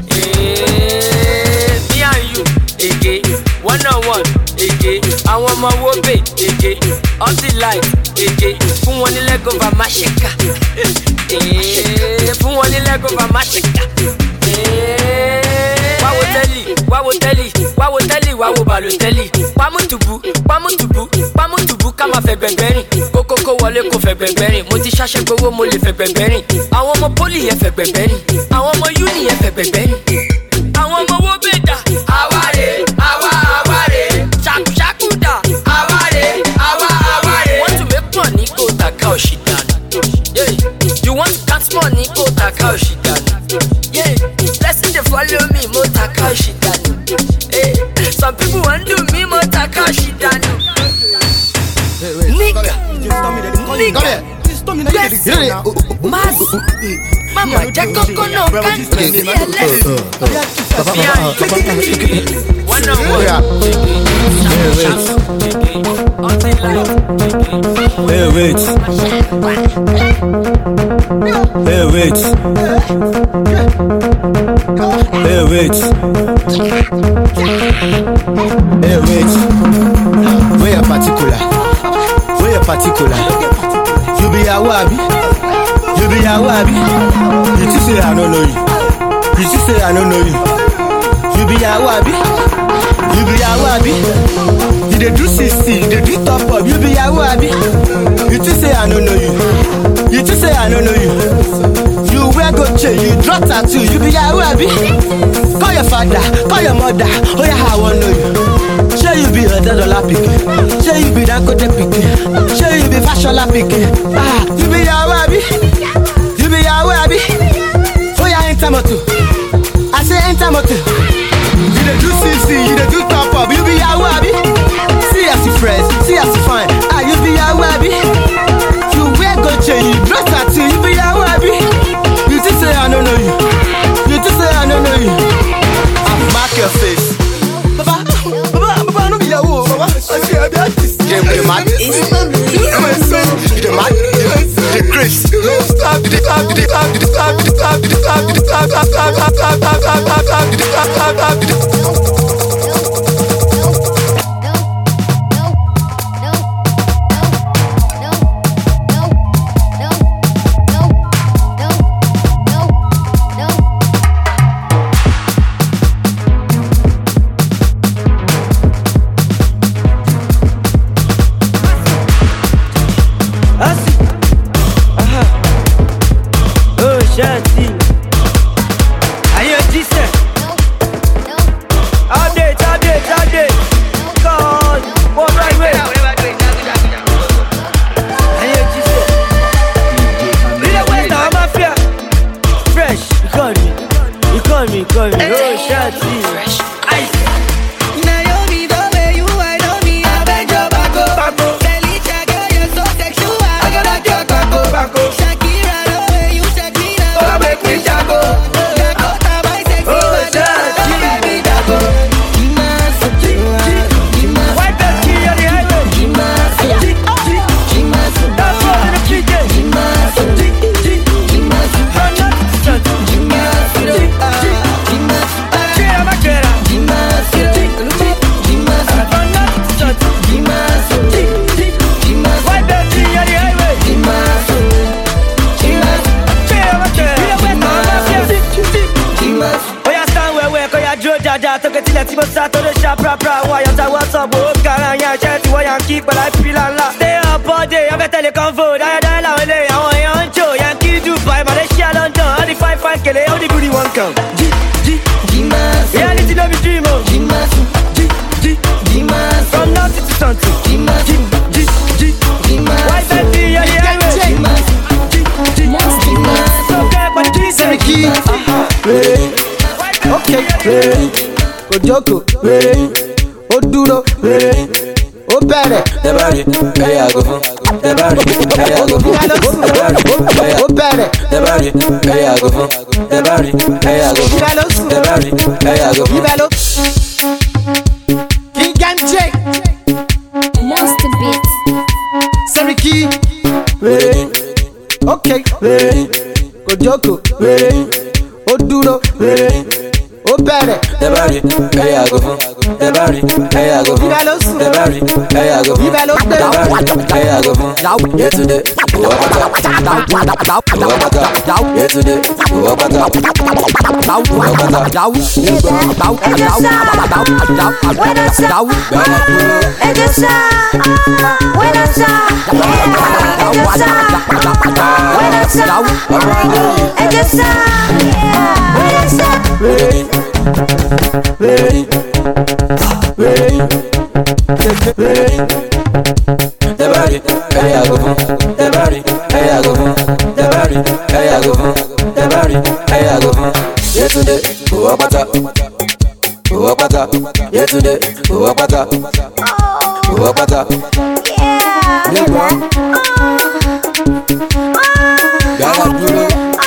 Eh, me and you, again. One on one, again. I want my wobe, again. On the light, again. Fun one leg over my shaker. Eh, fun one leg over my shaker. Eh, why would tell you? Why would tell you? Why would tell you? Why would balo tell you? Pamutubu, pamutubu, pamutubu, kama fe gbẹ̀ngbẹ̀rin. Koko ko wọlé kò fẹ́ gbẹ̀ngbẹ̀rin. Mo ti ṣaṣẹ́ gbowó mo lè fẹ́ gbẹ̀ngbẹ̀rin. Àwọn ọmọ poli yẹn fẹ́ gbẹ̀ngbẹ̀rin. Àwọn ọmọ uni yẹn fẹ́ gbẹ̀ngbẹ̀rin. Àwọn ọmọ wo bẹ dà? Aware, awa aware. Shaku shaku dà? Aware, awa aware. Want to make money go taka oshidanu. Yeah, you want to count money go taka oshidanu. Yeah, blessing dey follow me mo taka oshidanu. Hey, some people want do me mo taka oshidanu. Nigga, nigga, yes, mas, mama, just go no, can't see one on one. Hey, wait. Hey, wait. Hey, wait. Hey, wait. Where a particular? Where a particular? You be a wabi. You be a wabi. You just say I don't know you. You just say I don't know you. You be a wabi. You be a wabi. You dey do sixty. You dey do top up. You be a wabi. You just say I don't know you. You just say I don't know you. You wear go chain. You draw tattoo. You be a wabi. Call your father. Call your mother. Oh yeah, I want know you. Sure you be a dollar picky. Sure you be that good picky. Sure you be fashion picky. Ah, you be a wabi. You be a wabi. Oh yeah, enter moto. I say enter moto. You dey do C C. You dey do top up. You be a wabi. See as you fresh. See as you fine. Ah, you be a wabi. You wear good chain. You dress tattoo. You be a wabi. You just say I don't know you. You just say I don't know you. I mark your face. Baba, Baba, Baba, no be a wo, Baba. I see a bad this. You dey mad? You dey mad? You dey crazy? Don't stop, you dey stop, you dey stop, you dey stop, you dey stop, you dey stop, you dey stop, stop, stop, stop, stop, stop, stop, stop, you dey stop, stop, stop, you dey. Saturday sharp rap rap. Why you talk what's up? Whoop, caranya, chatty, why you keep but I feel a lot. Stay up all day, I better tell comfort. I die la ole, I want you Joe, Yankee Dubai, Malaysia, London. All the five five kele, all the goody one come. G G Gimas, reality no be dream oh. Gimas, G G Gimas, from nothing to something. Gimas, G G G Gimas, why that be your highway? Gimas, G G Gimas, so bad but G Seriki. Okay, ready. Ojoko, ready. Oduro, ready. O bẹ̀rẹ̀. Debari, ẹ̀yà àgùnfún. Debari, ẹ̀yà àgùnfún. Debari, o bẹ̀rẹ̀. Debari, ẹ̀yà àgùnfún. Debari, ẹ̀yà àgùnfún. Debari, ẹ̀yà àgùnfún. Ibalo. King M J. Monster Beats. Seriki. Ready. Okay, ready. Ojoko, ready. Oduro, ready. O bẹ̀rẹ̀. Debari, ẹ̀yà àgùnfún. Debari, ẹ̀yà àgùnfún. Debari, ẹ̀yà àgùnfún. Debari, ẹ̀yà àgùnfún. Yetunde, owó pátá. Owó pátá. Yetunde, owó pátá. Owó pátá. Ejosa, Ejosa, Ejosa, Ejosa, Ejosa. Ready, ready, ready, ready. Debari, ẹ̀yà àgùnfún. Debari, ẹ̀yà àgùnfún. Debari, ẹ̀yà àgùnfún. Debari, ẹ̀yà àgùnfún. Yetunde, owó pátá. Owó pátá. Yetunde, owó pátá. Owó pátá. Nígbà. Yàrá dúró.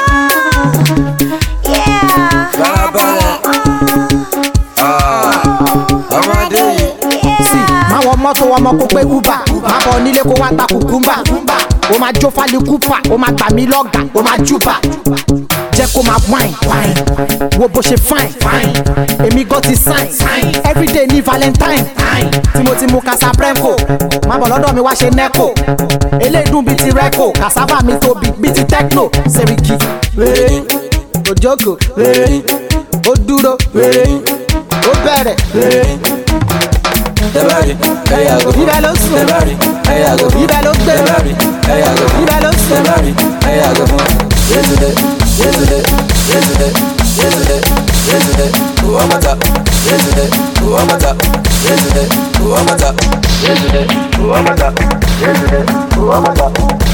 Mọ́tò ọmọ kó pé uber má bọ̀ nílé kó wá ta kùkúmbà ó máa jó fálí kúpà ó máa gbà mí lọ́gà ó máa júbà jẹ́ kó máa wine wo bó ṣe fine èmi gan ti sign everyday ní valentine tí mo ti mu Casablanca má bọ̀ lọ́dọ̀ mi wá ṣe neco eléèdùn bíi ti reco cassava mi tóbi bíi ti techno Seriki wèrè Ojoko wèrè ó dúró wèrè ó bẹ̀rẹ̀ wèrè. Debari, ẹ̀yà àgùnfún. Ibẹ̀ ló sùn. Debari, ẹ̀yà àgùnfún. Ibẹ̀ ló gbé. Debari, ẹ̀yà àgùnfún. Ibẹ̀ ló sùn. Debari, ẹ̀yà àgùnfún. Yetunde, Yetunde, Yetunde, Yetunde, Yetunde, owó pátá. Yetunde, owó pátá. Yetunde, owó pátá. Yetunde, owó pátá. Yetunde, owó pátá.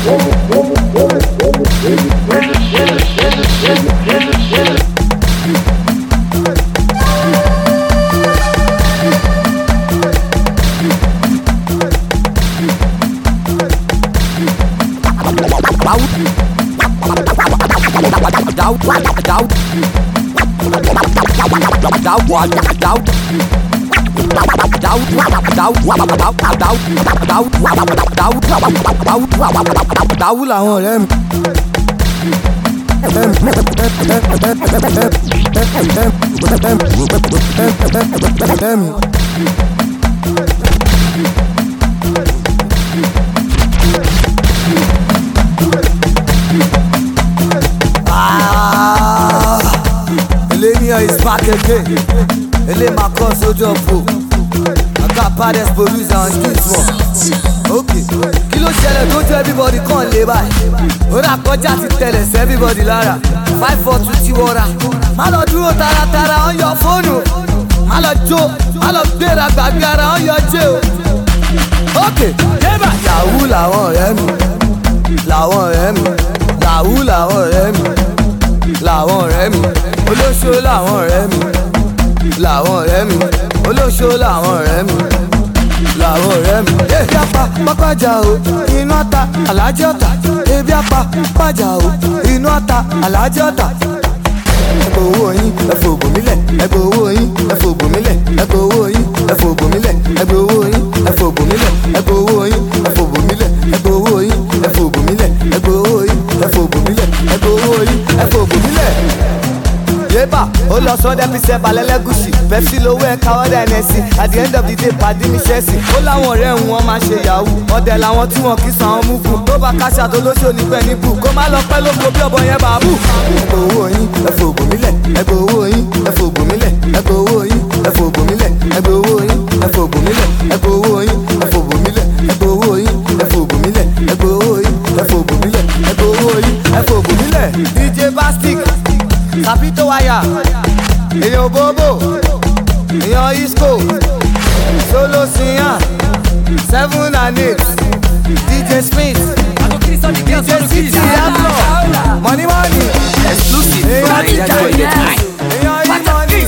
Dáwù làwọn ọ̀rẹ́ mi. Elenia is back again. Ele ma cross ojo po. I got baddest producer on this one. Okay. Kí ló ṣẹlẹ̀ tó jẹ́ everybody kàn lé báyìí. Ó rà kọjá ti tẹ̀lẹ̀ sí everybody lára. Five four two ti wọra. Má lọ dúró taratara on your phone o. Má lọ jó, má lọ gbéra gbàgbé ara on your jé o. Okay. Yébà. Yahoo làwọn ọ̀rẹ́ mi. Làwọn ọ̀rẹ́ mi. Yahoo làwọn ọ̀rẹ́ mi. Làwọn ọ̀rẹ́ mi. Olóṣó làwọn ọ̀rẹ́ mi. Làwọn ọ̀rẹ́ mi. Olóṣó làwọn ọ̀rẹ́ mi. Làwọn ọ̀rẹ́ mi. Ebi apá pápájà o, inú ata alájẹ ọ̀tà. Ebi apá pápájà o, inú ata alájẹ ọ̀tà. Ẹgbẹ́ owó yín, ẹ fògùn mílẹ̀. Ẹgbẹ́ owó yín, ẹ fògùn mílẹ̀. Ẹgbẹ́ owó yín, ẹ fògùn mílẹ̀. Ẹgbẹ́ owó yín, ẹ fògùn mílẹ̀. Ẹgbẹ́ owó yín, ẹ fògùn mílẹ̀. Ẹgbẹ́ owó yín, ẹ fògùn mílẹ̀. Ẹgbẹ́ owó yín, ẹ fògùn mílẹ̀. Ẹgbẹ́ owó yín, ẹ fògùn mílẹ̀. Yébà, ó lọ sọ́dẹ́ fi ṣẹ́ balẹ̀lẹ́gùsì. Pepsi lówó ẹ̀ káwọ́ dà ẹnẹ́sì. At the end of the day, pàdé mi ṣẹ́sì. Ó láwọn ọ̀rẹ́ òun wọn máa ṣe yahoo. Ọ̀dẹ̀ làwọn tí wọn kì í san àwọn múfù. Tó bá káṣá tó lóṣù onípẹ́ níbù. Kó má lọ pẹ́ lóko bí ọ̀bọ yẹn bàbú. Ẹgbẹ́ owó yín, ẹ fògùn mílẹ̀. Ẹgbẹ́ owó yín, ẹ fògùn mílẹ̀. Ẹgbẹ́ owó yín, ẹ fògùn mílẹ̀. Ẹgbẹ́ owó yín, ẹ fògùn mílẹ̀. Ẹgbẹ́ owó yín, ẹ fògùn mílẹ̀. Ẹgbẹ́ owó yín, ẹ fògùn mílẹ̀. Ẹgbẹ́ owó yín, ẹ fògùn mílẹ̀. Ẹgbẹ́ owó yín, ẹ fògùn mílẹ̀. D J Bastic, Capito Wire, èèyàn Bobo, èèyàn Isco, Solo Siyan, Seven and Eight, D J Smith, D J City Apple, Money Money, exclusive from Naija Joy dot com. èèyàn E-Money,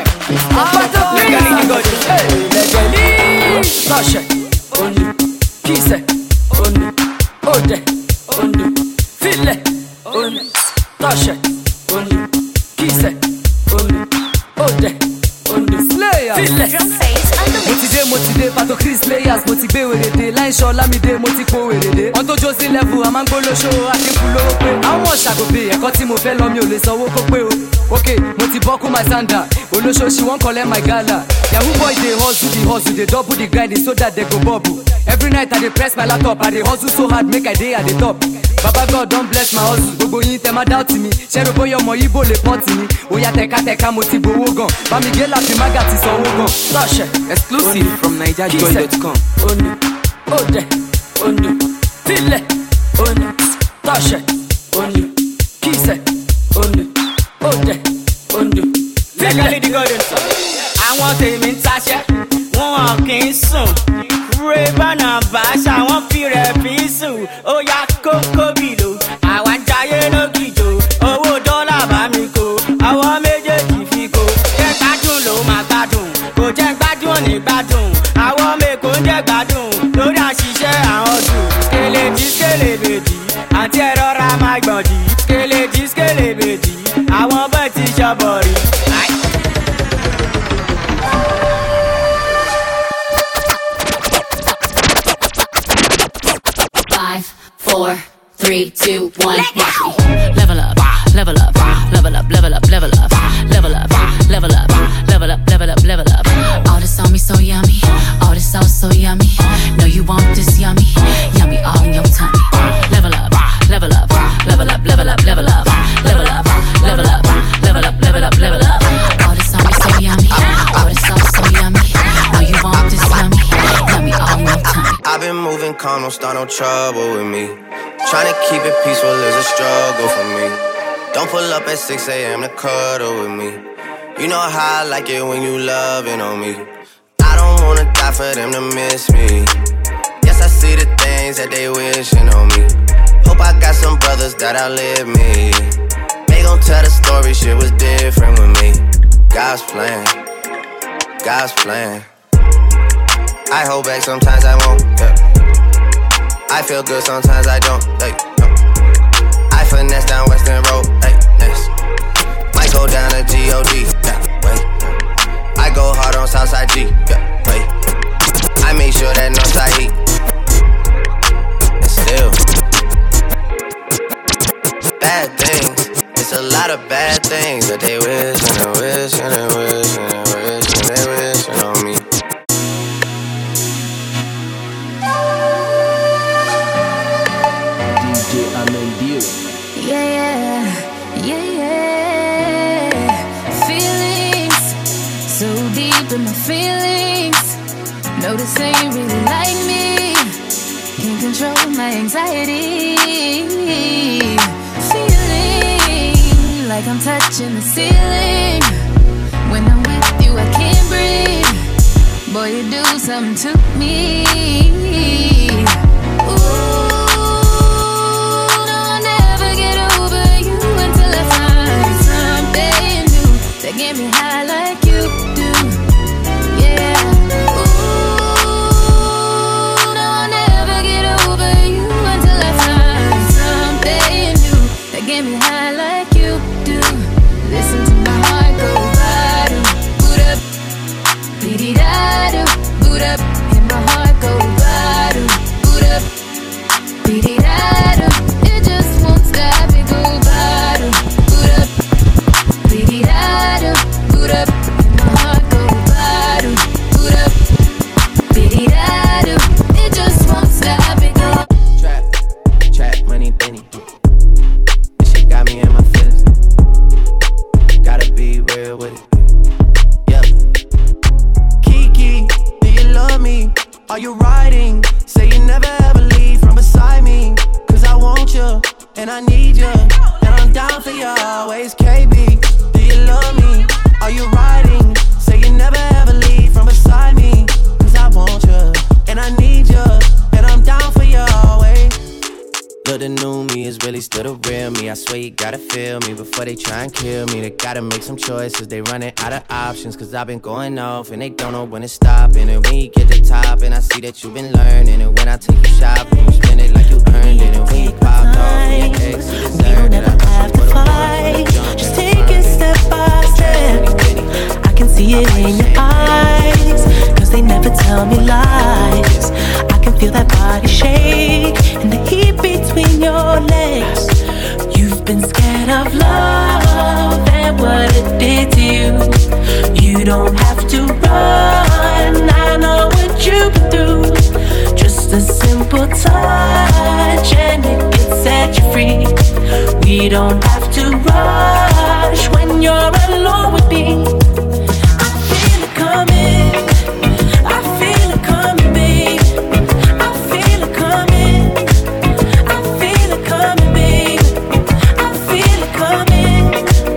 Toshe, Onu, Kise, Onu, Ode, Onu, File, Onu, Toshe, Onu, Kise, Onu, Ode, Onu, Slayer, File. Mo ti dé, mo ti dé, Pato Chris Layers, mo ti gbé wèrèdè, láìsọ Ọlámídé, mo ti po wèrèdè. Ọ̀n tó jó sí level, a máa ń gbólóṣó, àdínkù lówó pé. Àwọn ọmọ ṣàgòbè, ẹ̀kọ́ tí mo fẹ́ lọ mi ò lè sanwó kó pé o. Ok, mo ti bọ́ kú my sandal, olóṣooṣì wọ́n collect my gala. Yahoo boy dey hustle the hustle, dey double the grinding so that they go bubble. Every night I dey press my laptop, I dey hustle so hard make I dey at the top. Baba God don bless my hustle, gbogbo yín tẹ ma doubt mi. Ṣẹ́rù bóyá ọmọ Ibo lè pọ́ǹtì mi. Oya tẹ̀kátẹ̀ká mo ti gbowó gan. Bámi gé láti mága ti sanwó gan. Tọ́ṣẹ̀, exclusive from Naija Joy dot com. Onu, Ode, Onu, File, Onu, Tọ́ṣẹ̀, Onu, Kise, Onu, Ode, Onu, File. Àwọn tèmi ń taṣẹ́, wọn kì í sùn. Rébánà bàṣà wọn fi rẹ̀ fi sùn. Ó yá kókó bìlò, àwa ń jayé lókìjò. Owó dọ́là bá mi kó, àwọn méjèèjì fi kó. Jẹ́ gbádùn ló máa gbádùn, kò jẹ́ gbádùn ò ní gbádùn. Àwọn mèkó ń jẹ́ gbádùn, lórí àṣìṣe àwọn jù. Kèlèdí kèlèbèdì, àti ẹ̀rọ ra máa gbọ̀dì. Kèlèdí kèlèbèdì, àwọn bẹ́ẹ̀ ti ṣọ́bọ̀ rí. Five, four, three, two, one, watch me. Level up, level up, level up, level up, level up, level up, level up, level up, level up, level up. All this on me so yummy, all this sauce so yummy. Know you want this yummy, yummy all in your tummy. Level up, level up, level up, level up, level up, level up, level up, level up, level up, level up. All this on me so yummy, all this sauce so yummy. Know you want this yummy, yummy all in your tummy. I've been moving calm, don't start no trouble with me. Tryna keep it peaceful is a struggle for me. Don't pull up at six a.m. to cuddle with me. You know how I like it when you loving on me. I don't wanna die for them to miss me. Yes, I see the things that they wishing on me. Hope I got some brothers that outlive me. They gon' tell the story, shit was different with me. God's plan, God's plan. I hold back, sometimes I won't, yeah. I feel good, sometimes I don't, hey, no. I finesse down Western Road, hey, next. Might go down to G O D, yeah, wait. I go hard on Southside G, yeah, wait. I make sure that Northside heat. And still, bad things, it's a lot of bad things that they wish and they wish and they wish and they wish and they wish on me. Yeah, yeah, yeah, yeah. Feelings so deep in my feelings. Notice they ain't really like me. Can't control my anxiety. Feeling like I'm touching the ceiling. When I'm with you, I can't breathe. Boy, you do something to me. Ooh. They get me high like you do, yeah. Ooh, no, I'll never get over you until I find something new. They get me high like you do. Listen to my heart go bada, boot up, beat da do, boot up, and my heart go bada, boot up, beat da do. It just won't stop, it go bada, boot up, beat da do. Boot Are you riding? Say you never ever leave from beside me. Cause I want you, and I need you, and I'm down for you always, K B. Do you love me? Are you riding? Say you never ever leave from beside me. Cause I want you, and I need you, and I'm down for you always. But the new me is really still the real me. I swear you gotta feel me before they try and kill me. They gotta make some choices, they running out of options. Cause I've been going off and they don't know when to stop. And when you get to the top and I see that you've been learning. And when I take you shopping, you spend it like you earned it. And when you popped off with your ex, you deserved it. I have to fight, just take it step by step. I can see it in your eyes, cause they never tell me lies. I can feel that body shake and the heat between your legs. You've been scared of love and what it did to you. You don't have to run, I know what you've been through. Just a simple touch and it can set you free. We don't have to rush when you're alone with me. I feel it coming, I feel it coming, babe. I feel it coming, I feel it coming, babe. I feel it coming,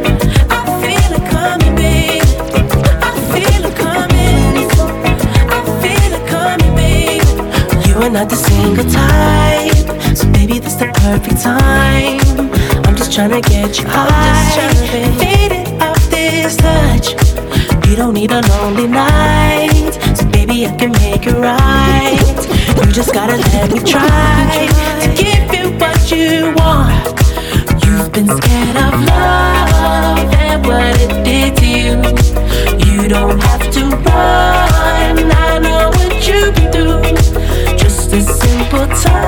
I feel it coming, babe. I feel it coming, I feel it coming, babe. You are not the single type, so baby this the perfect time. I'm just tryna get you high, faded off this touch. You don't need a lonely night, so baby I can make it right. You just gotta let me try to give you what you want. You've been scared of love and what it did to you. You don't have to run, I know what you've been through. Just a simple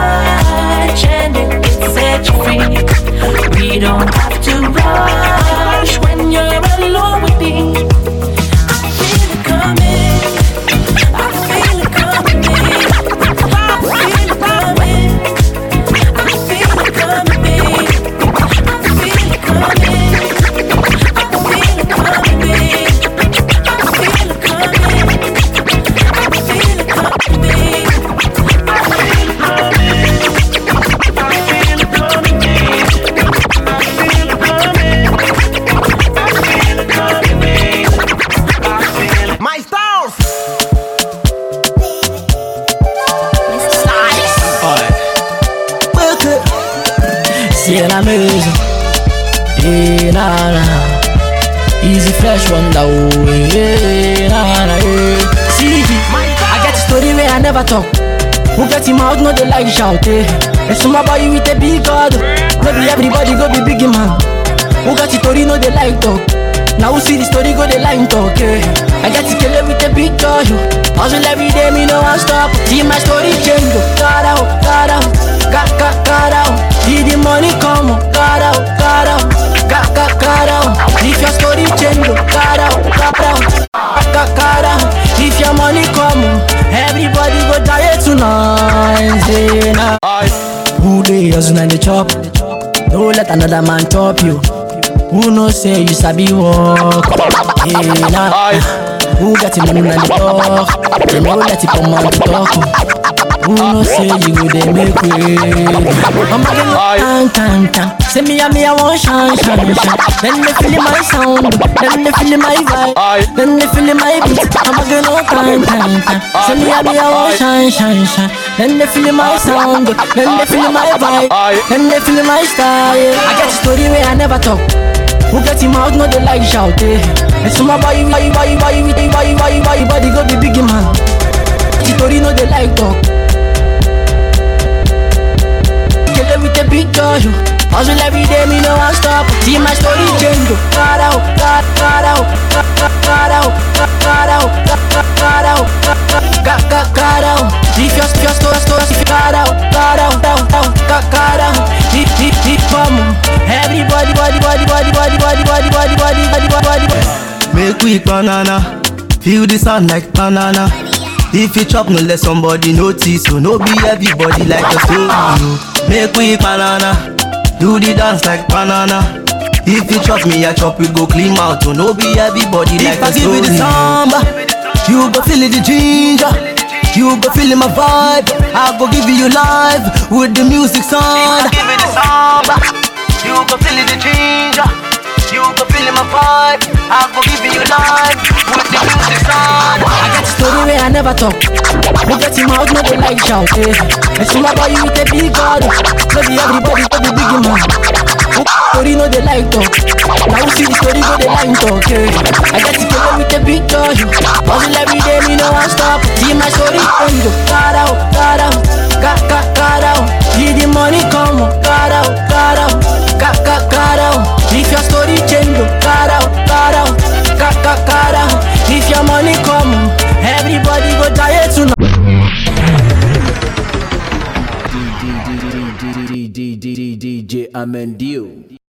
touch and it can set you free. We don't have to rush when you're alone with me. I feel it coming, I feel it coming, babe. I feel it coming, I feel it coming, babe. I feel it coming, I feel it coming, babe. I feel it coming, I feel it coming, babe. I feel it coming, I feel it coming, babe. My stars! See an amazing, eh, nah, nah. Easy fresh one that way, nah, nah, eh. See, I get a story where I never talk. Who get him out, no they like shout, eh. If somebody with a big god, maybe everybody go be big man. Who got the story, no they like talk. Now who see the story, go they like talk, eh. I get to kill it with a big joy. Hustle every day, me no one stop. See my story change, got out, got out, got, got, got out. See the money come, got out, got out, got, got, got out. If your story change, got out, got out, got, got out. If your money come, everybody go die tonight. Say nah. Who they hustle and they chop? Don't let another man chop you. Who know say you sabi walk? Hey, nah. Who got him money and the talk? They know let it come on to talk. Who know say you go they make way? I'm again, tan tan tan. Say me and me I want shine shine shine. Then they feel my sound, then they feel my vibe, then they feel my beat. I'm again, tan tan tan. Say me and me I want shine shine shine. Then they feel my sound, then they feel my vibe, then they feel my style. I get a story where I never talk. Who get him out, no they like shout, eh. And some boy, why, why, why, why, why, why, why, body go be big man. The story no they like talk. Kill it with a big joy. Hustle every day, me no one stop. See my story change. Got out, got, got out, got, got out, got out, got out, got, got, got out. If your, your story, story, if you got out, got out, got, got, got out. Hit, hit, hit, come on. Everybody, body, body, body, body, body, body, body, body, body, body, body. Make we banana, feel the sound like banana. If you chop, no let somebody notice. So no be everybody like a soul. Make we banana, do the dance like banana. If you chop me, I chop, we go clean out. So no be everybody like a soul. If I give you the samba, you go feel it the ginger. You go feeling my vibe. I go give you live with the music sound. Give me the sound. You go feeling the ginger. You go feeling my vibe. I go give you live with the music sound. I got a story where I never talk. Who get in my house, no they like shout. Eh. And see my boy, you with a big god. Maybe everybody got the big man. Who story no they like talk. Now you see the story go they like talk. Eh. I got to go with a big dog. Hustle every day, me no one stop. See my story on you. Got out, got out, got got got out. See the money come, got out, got out, got got got out. If your story change, got out, got out, got got got out. If your money come, everybody go die tonight. D J Amendio.